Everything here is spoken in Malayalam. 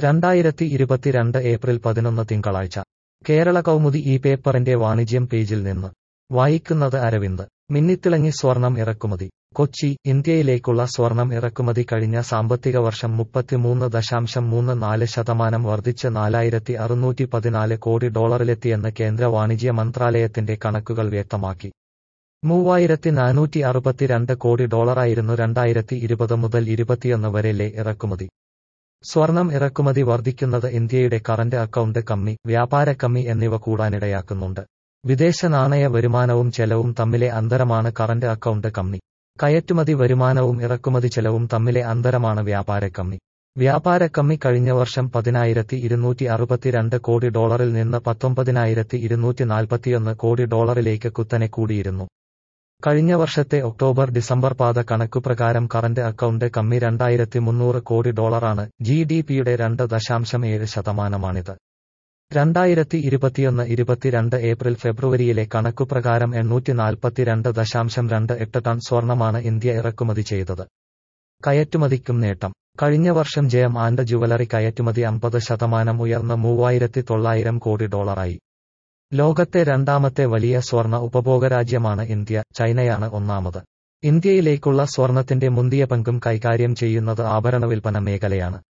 2022 ഏപ്രിൽ 11 തിങ്കളാഴ്ച കേരള കൗമുദി ഈ പേപ്പറിന്റെ വാണിജ്യം പേജിൽ നിന്ന് വായിക്കുന്നത് അരവിന്ദ്. മിന്നിത്തിളങ്ങി സ്വർണം ഇറക്കുമതി. കൊച്ചി, ഇന്ത്യയിലേക്കുള്ള സ്വർണം ഇറക്കുമതി കഴിഞ്ഞ സാമ്പത്തിക വർഷം 33.34% വർദ്ധിച്ച് $4,614 കോടി ഡോളറിലെത്തിയെന്ന് കേന്ദ്ര വാണിജ്യ മന്ത്രാലയത്തിന്റെ കണക്കുകൾ വ്യക്തമാക്കി. $3,462 കോടി ഡോളറായിരുന്നു 2020 മുതൽ 21 വരെയിലെ ഇറക്കുമതി. സ്വർണം ഇറക്കുമതി വർദ്ധിക്കുന്നത് ഇന്ത്യയുടെ കറന്റ് അക്കൗണ്ട് കമ്മി, വ്യാപാര കമ്മി എന്നിവ കൂടാനിടയാക്കുന്നുണ്ട്. വിദേശ നാണയ വരുമാനവും ചെലവും തമ്മിലെ അന്തരമാണ് കറന്റ് അക്കൗണ്ട് കമ്മി. കയറ്റുമതി വരുമാനവും ഇറക്കുമതി ചെലവും തമ്മിലെ അന്തരമാണ് വ്യാപാര കമ്മി. വ്യാപാര കമ്മി കഴിഞ്ഞ വർഷം $10,262 കോടി ഡോളറിൽ നിന്ന് $19,241 കോടി ഡോളറിലേക്ക് കുത്തനെ കൂടിയിരുന്നു. കഴിഞ്ഞ വർഷത്തെ ഒക്ടോബർ-ഡിസംബർ പാദ കണക്കുപ്രകാരം കറന്റ് അക്കൗണ്ട് കമ്മി $2,300 കോടി ഡോളറാണ്. ജിഡിപിയുടെ 2.7%. 2021-22 ഏപ്രിൽ-ഫെബ്രുവരിയിലെ കണക്കുപ്രകാരം 842.28 ടൺ സ്വർണമാണ് ഇന്ത്യ ഇറക്കുമതി ചെയ്തത്. കയറ്റുമതിക്കും നേട്ടം. കഴിഞ്ഞ വർഷം ജെം ആൻഡ് ജുവലറി കയറ്റുമതി 50% ഉയർന്ന് $3,900 കോടി ഡോളറായി. ലോകത്തെ രണ്ടാമത്തെ വലിയ സ്വർണ്ണ ഉപഭോഗരാജ്യമാണ് ഇന്ത്യ, ചൈനയാണ് ഒന്നാമത്. ഇന്ത്യയിലേക്കുള്ള സ്വർണത്തിന്റെ മുന്തിയ പങ്കും കൈകാര്യം ചെയ്യുന്നത് ആഭരണ വിൽപ്പന മേഖലയാണ്.